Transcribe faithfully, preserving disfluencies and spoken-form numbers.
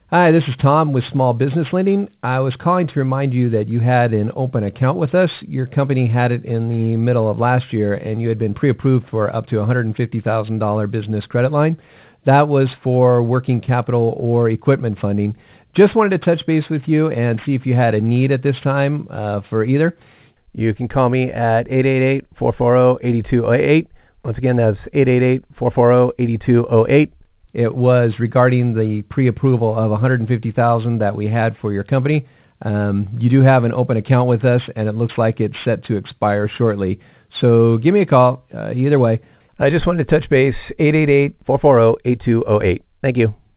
Hi, this is Tom with Small Business Lending. I was calling to remind you that you had an open account with us. Your company had it in the middle of last year, and you had been pre-approved for up to a one hundred fifty thousand dollars business credit line. That was for working capital or equipment funding. Just wanted to touch base with you and see if you had a need at this time uh, for either. You can call me at eight eight eight, four four zero, eight two zero eight. Once again, that's eight eight eight, four four zero, eight two zero eight. It was regarding the pre-approval of one hundred fifty thousand dollars that we had for your company. Um, you do have an open account with us, and it looks like it's set to expire shortly. So give me a call uh, either way. I just wanted to touch base, eight eight eight, four four zero, eight two zero eight. Thank you.